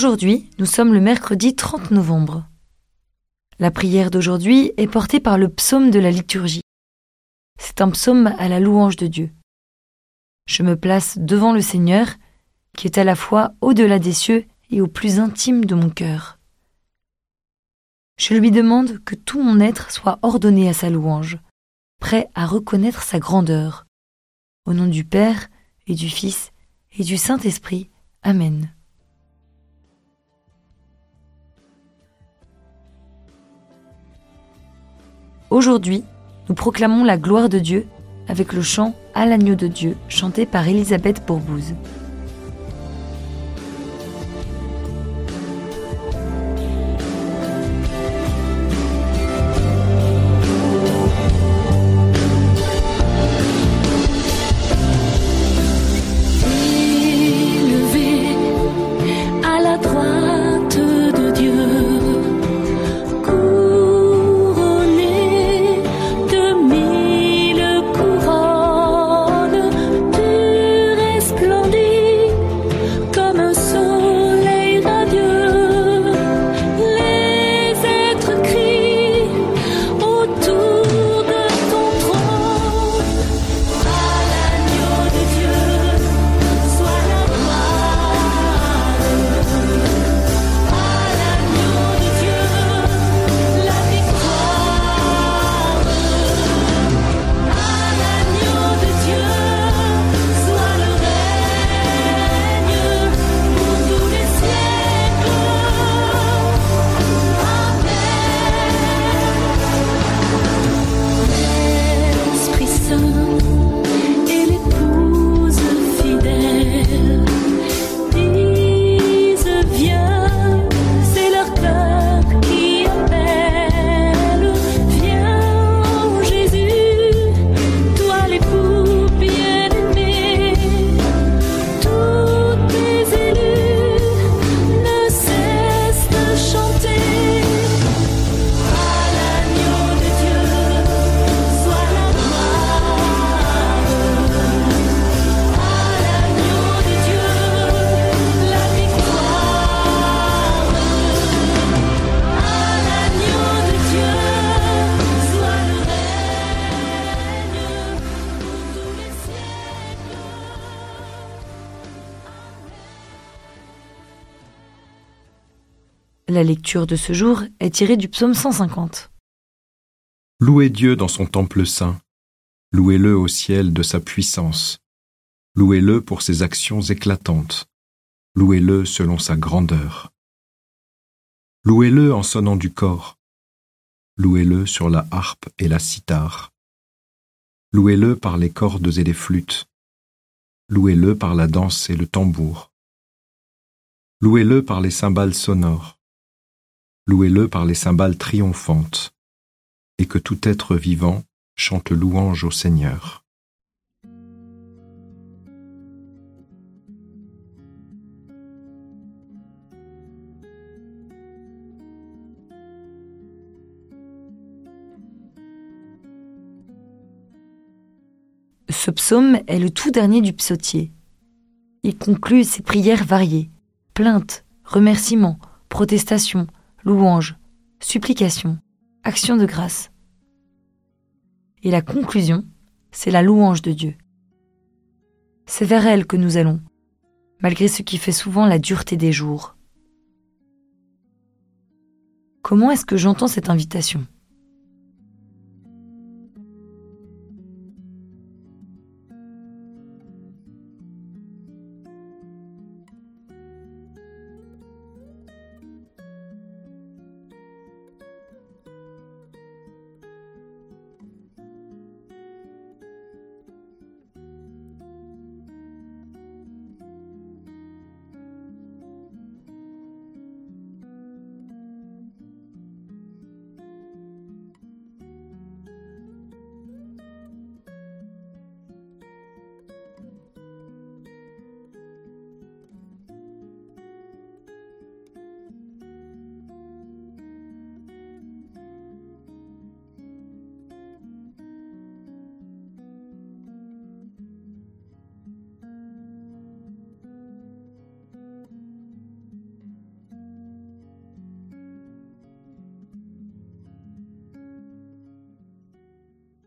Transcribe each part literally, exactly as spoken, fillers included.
Aujourd'hui, nous sommes le mercredi trente novembre. La prière d'aujourd'hui est portée par le psaume de la liturgie. C'est un psaume à la louange de Dieu. Je me place devant le Seigneur, qui est à la fois au-delà des cieux et au plus intime de mon cœur. Je lui demande que tout mon être soit ordonné à sa louange, prêt à reconnaître sa grandeur. Au nom du Père et du Fils et du Saint-Esprit. Amen. Aujourd'hui, nous proclamons la gloire de Dieu avec le chant « À l'agneau de Dieu » chanté par Elisabeth Bourbouze. La lecture de ce jour est tirée du psaume cent cinquante. Louez Dieu dans son temple saint, louez-le au ciel de sa puissance, louez-le pour ses actions éclatantes, louez-le selon sa grandeur. Louez-le en sonnant du cor, louez-le sur la harpe et la cithare, louez-le par les cordes et les flûtes, louez-le par la danse et le tambour, louez-le par les cymbales sonores, louez-le par les cymbales triomphantes, et que tout être vivant chante louange au Seigneur. Ce psaume est le tout dernier du psautier. Il conclut ses prières variées, plaintes, remerciements, protestations, louanges, supplications, actions de grâce. Et la conclusion, c'est la louange de Dieu. C'est vers elle que nous allons, malgré ce qui fait souvent la dureté des jours. Comment est-ce que j'entends cette invitation ?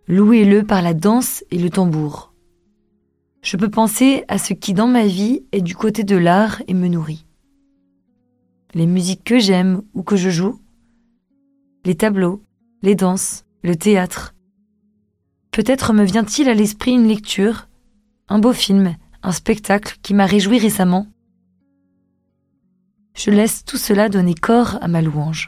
Louez-le par la danse et le tambour. Je peux penser à ce qui dans ma vie est du côté de l'art et me nourrit. Les musiques que j'aime ou que je joue, les tableaux, les danses, le théâtre. Peut-être me vient-il à l'esprit une lecture, un beau film, un spectacle qui m'a réjoui récemment. Je laisse tout cela donner corps à ma louange.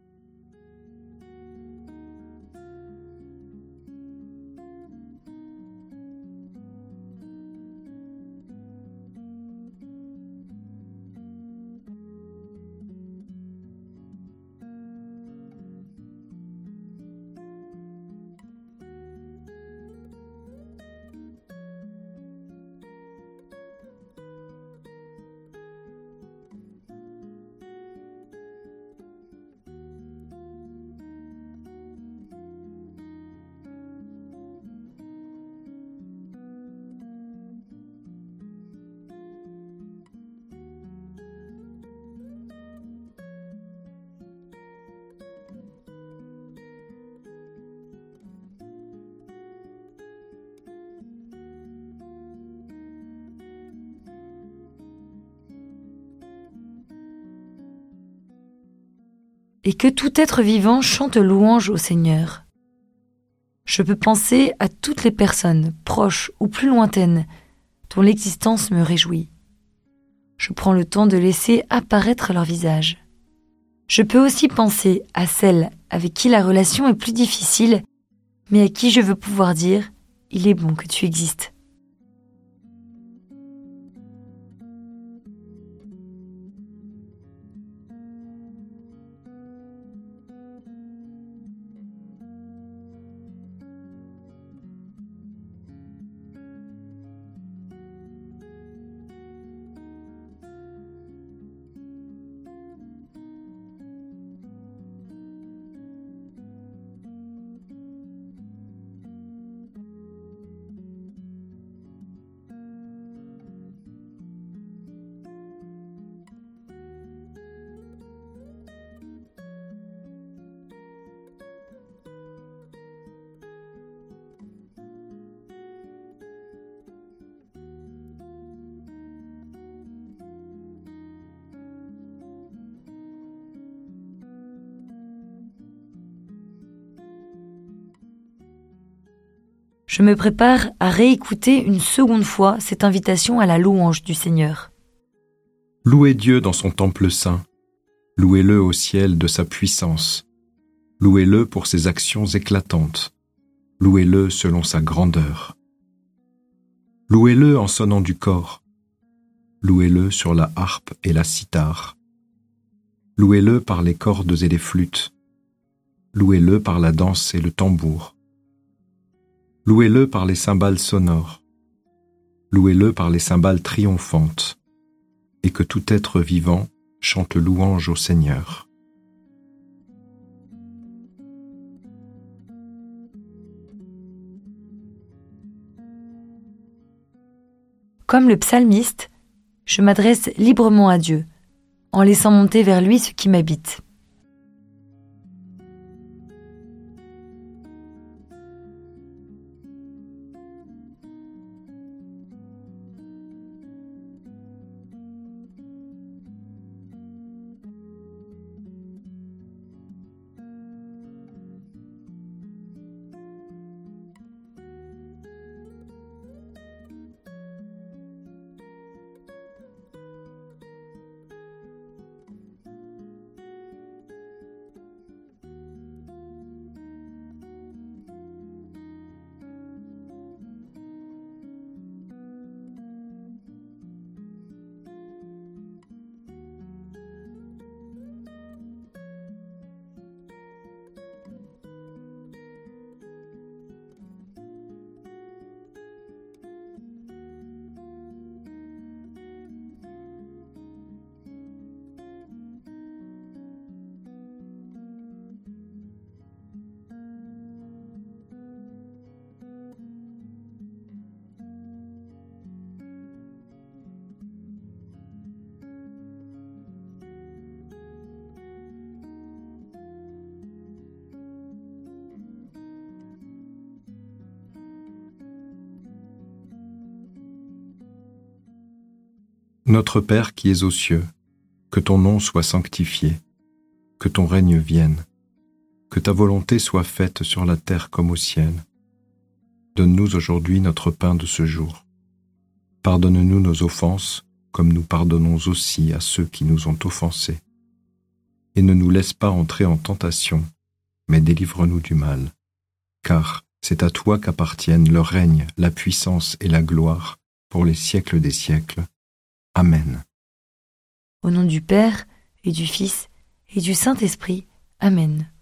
Et que tout être vivant chante louange au Seigneur. Je peux penser à toutes les personnes, proches ou plus lointaines, dont l'existence me réjouit. Je prends le temps de laisser apparaître leur visage. Je peux aussi penser à celles avec qui la relation est plus difficile, mais à qui je veux pouvoir dire « Il est bon que tu existes ». Je me prépare à réécouter une seconde fois cette invitation à la louange du Seigneur. Louez Dieu dans son temple saint. Louez-le au ciel de sa puissance. Louez-le pour ses actions éclatantes. Louez-le selon sa grandeur. Louez-le en sonnant du cor. Louez-le sur la harpe et la cithare. Louez-le par les cordes et les flûtes. Louez-le par la danse et le tambour. Louez-le par les cymbales sonores. Louez-le par les cymbales triomphantes. Et que tout être vivant chante louange au Seigneur. Comme le psalmiste, je m'adresse librement à Dieu, en laissant monter vers lui ce qui m'habite. Notre Père qui es aux cieux, que ton nom soit sanctifié, que ton règne vienne, que ta volonté soit faite sur la terre comme au ciel. Donne-nous aujourd'hui notre pain de ce jour. Pardonne-nous nos offenses, comme nous pardonnons aussi à ceux qui nous ont offensés. Et ne nous laisse pas entrer en tentation, mais délivre-nous du mal. Car c'est à toi qu'appartiennent le règne, la puissance et la gloire pour les siècles des siècles. Amen. Au nom du Père, et du Fils, et du Saint-Esprit. Amen.